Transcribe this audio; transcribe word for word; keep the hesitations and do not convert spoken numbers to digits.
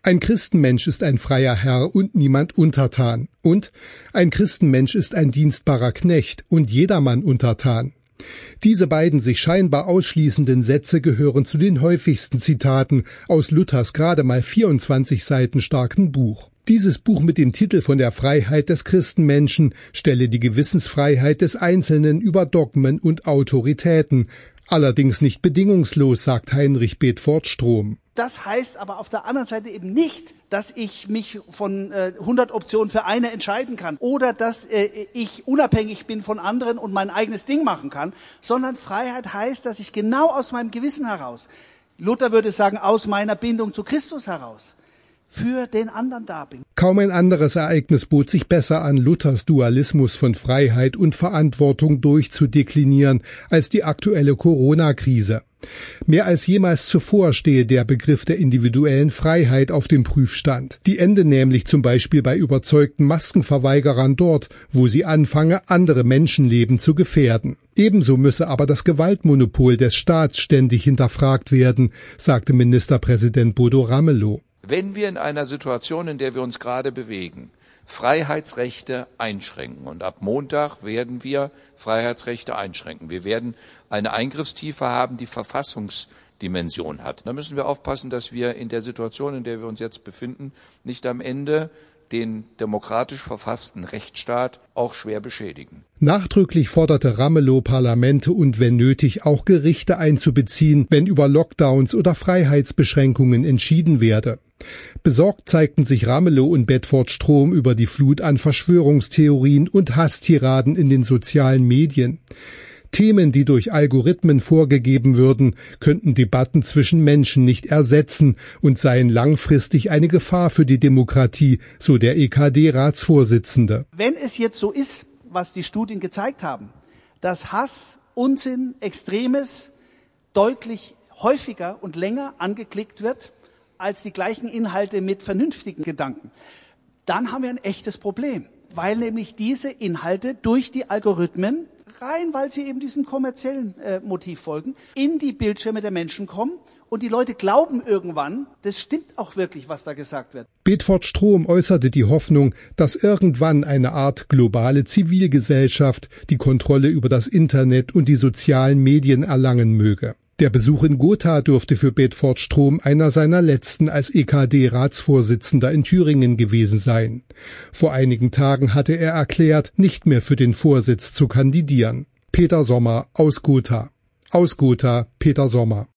Ein Christenmensch ist ein freier Herr und niemand untertan. Und ein Christenmensch ist ein dienstbarer Knecht und jedermann untertan. Diese beiden sich scheinbar ausschließenden Sätze gehören zu den häufigsten Zitaten aus Luthers gerade mal vierundzwanzig Seiten starken Buch. Dieses Buch mit dem Titel von der Freiheit des Christenmenschen stelle die Gewissensfreiheit des Einzelnen über Dogmen und Autoritäten, allerdings nicht bedingungslos, sagt Heinrich Bedford-Strom. Das heißt aber auf der anderen Seite eben nicht, dass ich mich von äh, hundert Optionen für eine entscheiden kann oder dass äh, ich unabhängig bin von anderen und mein eigenes Ding machen kann, sondern Freiheit heißt, dass ich genau aus meinem Gewissen heraus, Luther würde sagen, aus meiner Bindung zu Christus heraus, für den anderen da bin. Kaum ein anderes Ereignis bot sich besser an, Luthers Dualismus von Freiheit und Verantwortung durchzudeklinieren als die aktuelle Corona-Krise. Mehr als jemals zuvor stehe der Begriff der individuellen Freiheit auf dem Prüfstand. Die ende nämlich zum Beispiel bei überzeugten Maskenverweigerern dort, wo sie anfange, andere Menschenleben zu gefährden. Ebenso müsse aber das Gewaltmonopol des Staats ständig hinterfragt werden, sagte Ministerpräsident Bodo Ramelow. Wenn wir in einer Situation, in der wir uns gerade bewegen, Freiheitsrechte einschränken, und ab Montag werden wir Freiheitsrechte einschränken. Wir werden eine Eingriffstiefe haben, die Verfassungsdimension hat. Da müssen wir aufpassen, dass wir in der Situation, in der wir uns jetzt befinden, nicht am Ende den demokratisch verfassten Rechtsstaat auch schwer beschädigen. Nachdrücklich forderte Ramelow Parlamente und wenn nötig auch Gerichte einzubeziehen, wenn über Lockdowns oder Freiheitsbeschränkungen entschieden werde. Besorgt zeigten sich Ramelow und Bedford-Strom über die Flut an Verschwörungstheorien und Hasstiraden in den sozialen Medien. Themen, die durch Algorithmen vorgegeben würden, könnten Debatten zwischen Menschen nicht ersetzen und seien langfristig eine Gefahr für die Demokratie, so der E K D-Ratsvorsitzende. Wenn es jetzt so ist, was die Studien gezeigt haben, dass Hass, Unsinn, Extremes deutlich häufiger und länger angeklickt wird, als die gleichen Inhalte mit vernünftigen Gedanken, dann haben wir ein echtes Problem, weil nämlich diese Inhalte durch die Algorithmen, rein weil sie eben diesem kommerziellen äh, Motiv folgen, in die Bildschirme der Menschen kommen und die Leute glauben irgendwann, das stimmt auch wirklich, was da gesagt wird. Bedford-Strom äußerte die Hoffnung, dass irgendwann eine Art globale Zivilgesellschaft die Kontrolle über das Internet und die sozialen Medien erlangen möge. Der Besuch in Gotha dürfte für Bedford-Strom einer seiner letzten als E K D-Ratsvorsitzender in Thüringen gewesen sein. Vor einigen Tagen hatte er erklärt, nicht mehr für den Vorsitz zu kandidieren. Peter Sommer aus Gotha. Aus Gotha, Peter Sommer.